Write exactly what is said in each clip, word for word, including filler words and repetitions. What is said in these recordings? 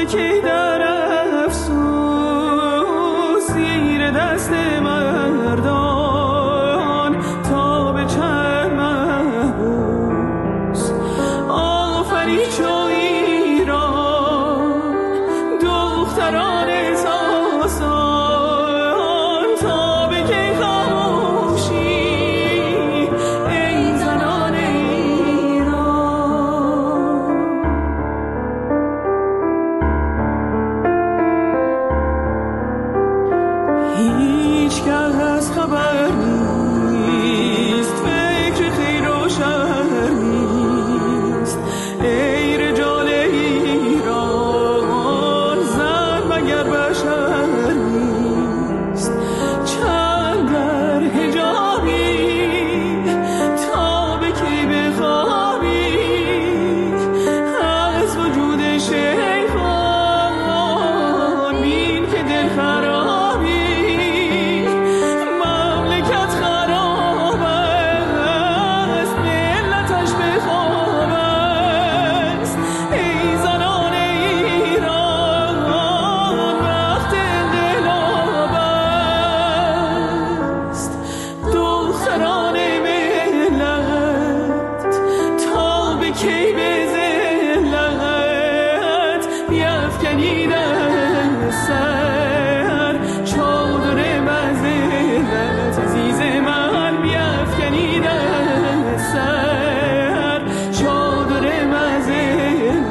کی در افسوس زیر دست مردان تا به چند محبوس آفری چو ایران دختران ساسان تا به کی خاموشی ای زنان ایران. هیچ کس خبر نیست فکر خیر و شر نیست ای رجال ایران زن مگر بشر نیست چند در حجابی تا به کی بخوابی از وجود شیخان بین که دل خرابی مملکت خراب است ملتش به خواب است ای زنان ایران وقت انقلاب است. دختران ملت تا به کی به ذلت بیفکنید از سر چادر مذلت عزیز من بیفکنید از سر چادر مذلت.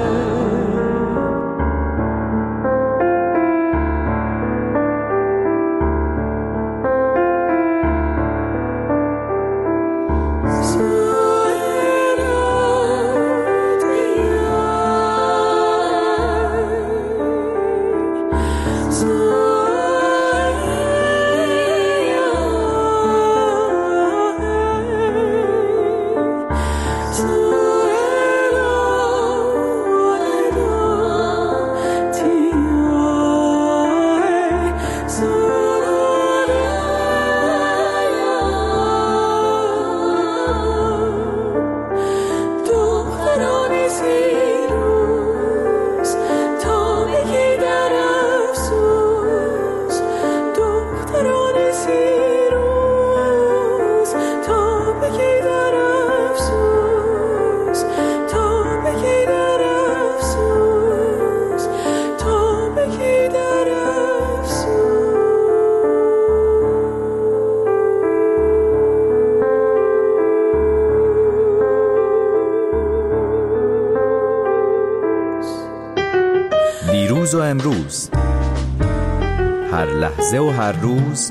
دختران سیروس تا به کی در افسوس دختران سیروس تا به کی در افسوس تا به کی در افسوس تا به کی در دیروز و امروز، هر لحظه و هر روز،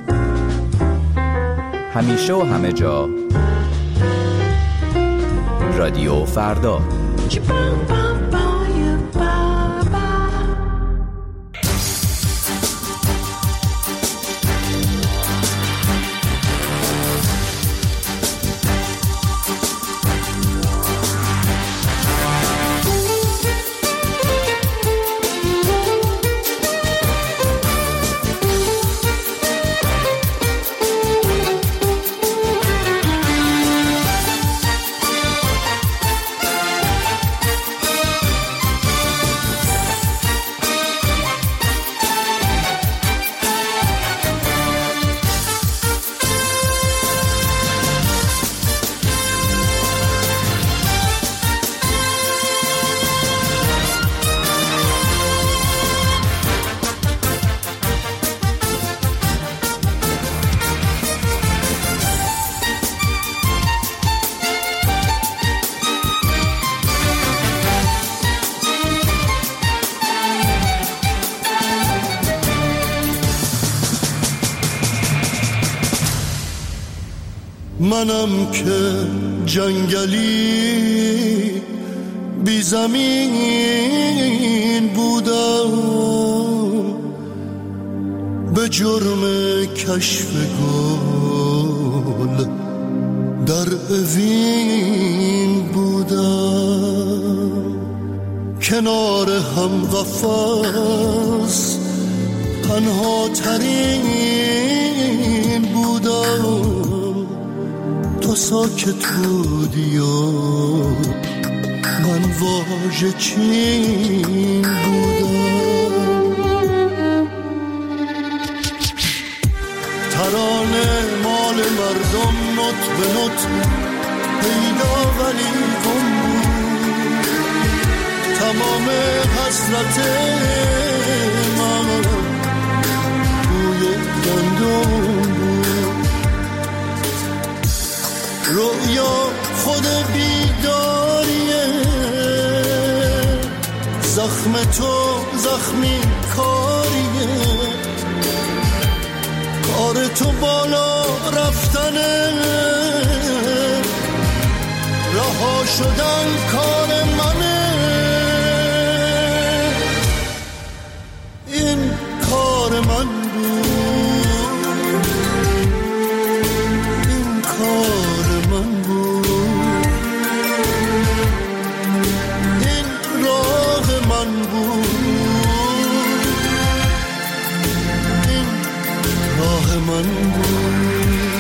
همیشه و همه جا، رادیو فردا. منم که جنگلی بی زمین بودم به جرم کشف گل در اوین بودم کنار هم قفس تنها ترین بودم تو ساکت بودی و من واژه چین بودم نوت به نوت پیدا ولی گم بود. تمام حسرت من توی گندم بود. رویا خود بیداریه، زخم تو زخمی کاریه، کار تو بالا رفتنه، رها شدن کار منه. این کار من بود، این کار من بود، این راه من بود، این راه من بود.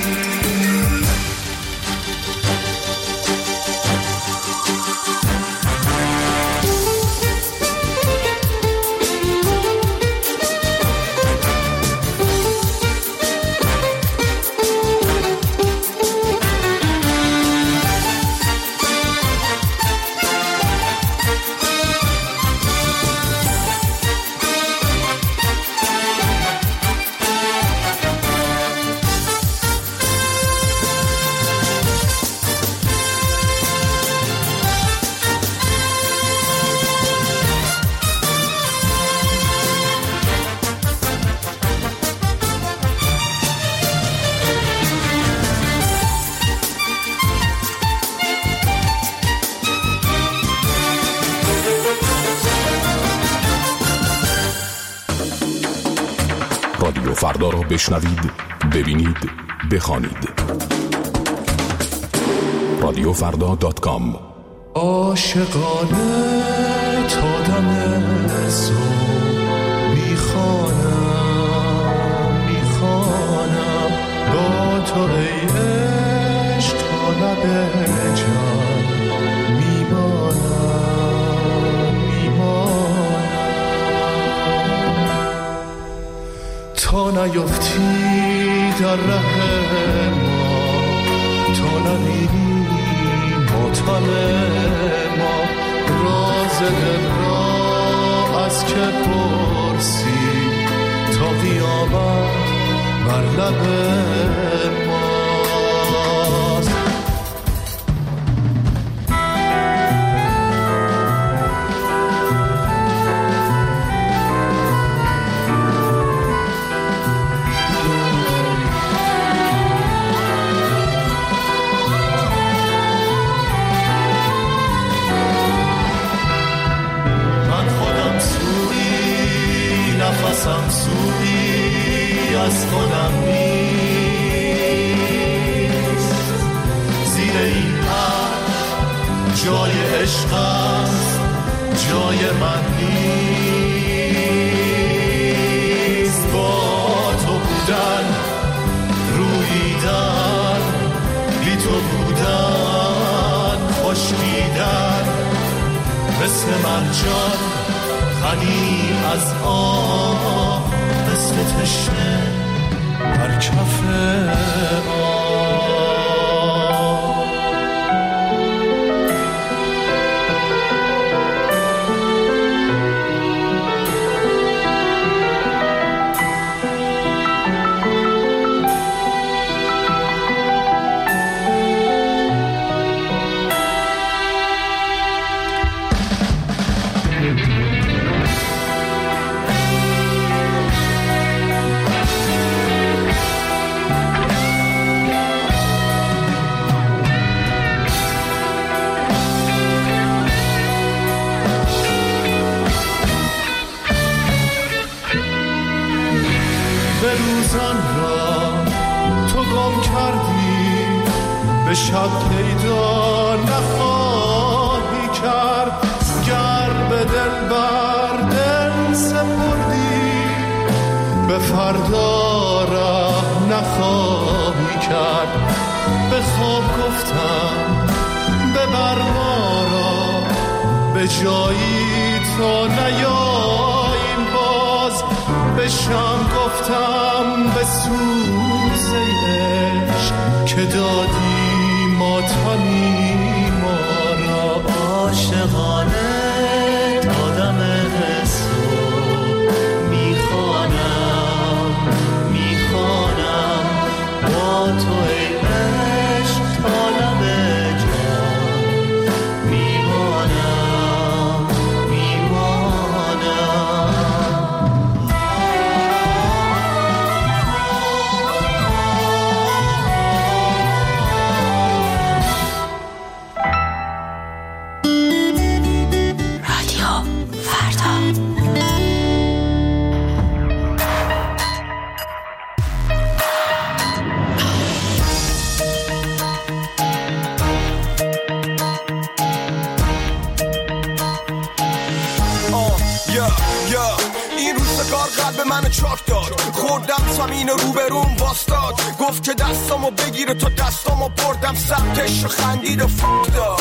رادیو فردا را بشنوید، ببینید، بخوانید. رادیو فردا دات کام. عاشقانه تا دم صبح میخوانم میخوانم با تو ای عشق تا لب جان میمانم میمانم تا نیفتی در ره ما، تا نبینی ماتم ما، راز دل را از که پرسی تا قیامت بر لب ماست. نفسم سوی از خودم نیست، زیر این عرش جای عشق است، جای من نیست. با تو بودن روییدن، بی تو بودن خشکیدن، مثل مرجان غنی از آب، مثل تشنه بر کف آب. روزان را تو گم کردی، به شب پیدا نخواهی کرد. گر به دل بر دل سپردی، به فردا راه نخواهی کرد. به خواب گفتم ببر ما را به جایی تا نیاییم باز. به شام گفتم به سوز عشق که دادی ماتمی ما را. عاشقانه آدم حسو میخوانم میخوانم با تو ای عشق تا لب جان میمانم میمانم. قلب من چاک داد، خوردم زمین رو به روم واستاد، گفت که دستامو بگیره تا دستامو بردم سمتش و خندید و فک داد.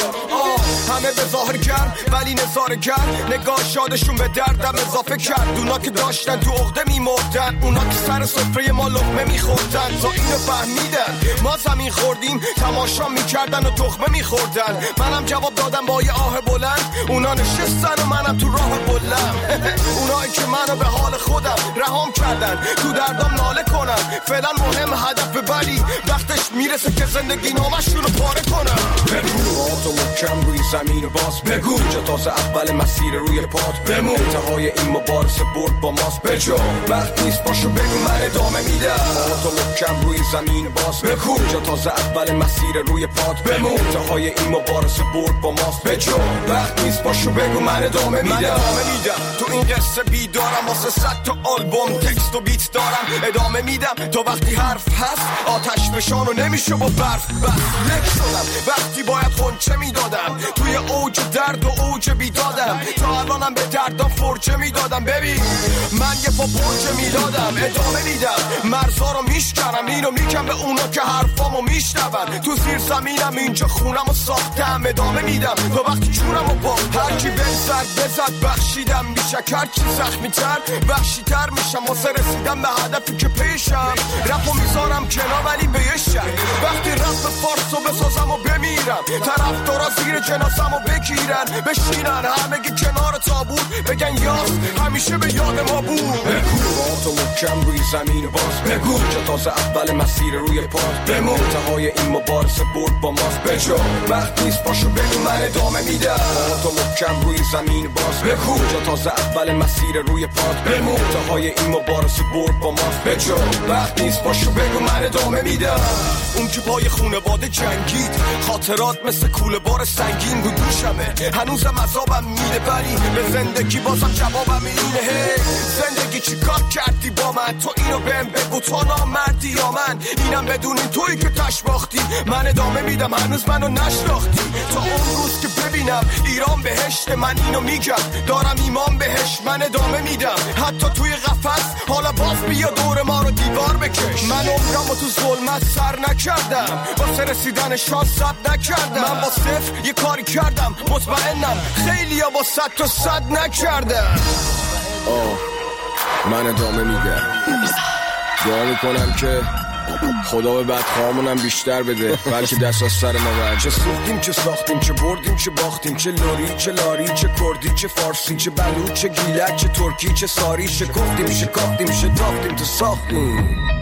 آه همه به ظاهر گرم ولی نظاره گرم، نگاه شادشون به دردم اضافه کرد. اونا که داشتن تو عقده میمردن، اونا که سر سفره ما لقمه میخوردن تا اینو فهمیدن ما زمین خوردیم، تماشا میکردن و تخمه میخوردن. منم جواب دادم با یه آه بلند، اونا نشستن و منم تو راه بلند. اونایی که منو به حال خودم رهام کردن، تو دردم ناله کنم. فعلا مهم هدف ببری، وقتش میرسه که زندگی نامشون رو پاره کنم. بگو تو محکم روی زمین باز بگو، جا تازه اول مسیر روی پات بمون. انتهای این مبارزه برد با ماست بجو، وقت نیست باشو بگو من ادامه میدم. تو محکم روی زمین باز بگو، جا تازه اول مسیر روی پات بمون. انتهای این مبارزه برد با ماست بجو، وقت نیست باشو بگو من ادامه میدم. من ادامه میدم تو این قصه بیدارم، واسه صد تا آلبوم تکست و بیت دارم. ادامه میدم تا وقتی حرف هست آتش فشان و نمیشه با برف بس. لک شدم وقتی باید خونچه میدادم، توی اوج درد و اوج بیدادم. تا الانم به دردم فرچه میدادم. ببین من یه پا برچه میدادم. ادامه میدم مرزا رو میشکنم، اینو میگم به اونا که حرفامو میشنون. تو زیر زمینم اینجا خونم و ساختم. ادامه میدم تا وقتی چونم و با هرکی بزد بزد بخشیدم. میشه هرچی زخمی تر وحشی تر میشم واسه رسیدم به هدفی که پیشم. رپو میذارم کنار ولی به یه شک، وقتی رپ فارسو بسازم و بمیرم، طرفدارا زیر جنازمو بگیرن بشینن همگی کنار تابوت بگن یاس همیشه به یاد ما بود. بگو تو محکم روی زمین باز بگو، جا تازه اول مسیر روی پات بمون. انتهای این مبارزه برد با ماست بجو، وقت نیست باشو بگو من ادامه میدم. تو محکم روی زمین باز بگو، جا تازه اول مسیر روی پات بمون. انتهای این مبارزه برد با ماست بجو، وقت نیست باشو بگو من ادامه میدم. اون که پای خونواده جنگید، خاطرات مثل کوله بار سنگین رو دوشمه. هنوزم عذابم میده ولی به زندگی بازم جوابم اینه. هی زندگی چی کار کردی با من؟ تو اینو بهم بگو تو نامردی یا من؟ اینم بدونین تویی که تش باختی، من ادامه میدم هنوز منو نشناختی. تا اون روز که ببینم ایران بهشت، من اینو میگم دارم ایمان بهش. من ادامه میدم حتی توی قفس، حالا باز بیا دور ما رو دیوار بکش. من عمرمو تو ظلمت سر نکردم، واسه رسیدن شانس صد نکردم. من با صفر یه کاری کردم، مطمئنم خیلی ها با صد تا صد نکردم. آه من ادامه میگم، دعا میکنم که خدا به بدخواهمونم بیشتر بده، بلکه دست از سر ما برد. چه سوختیم چه ساختیم، چه بردیم چه باختیم، چه لوری چه لاری، چه کردی چه فارسی، چه بلوچ چه گیلک، چه ترکی چه ساری. شکفتیم شکافتیم شتافتیم تو ساختیم.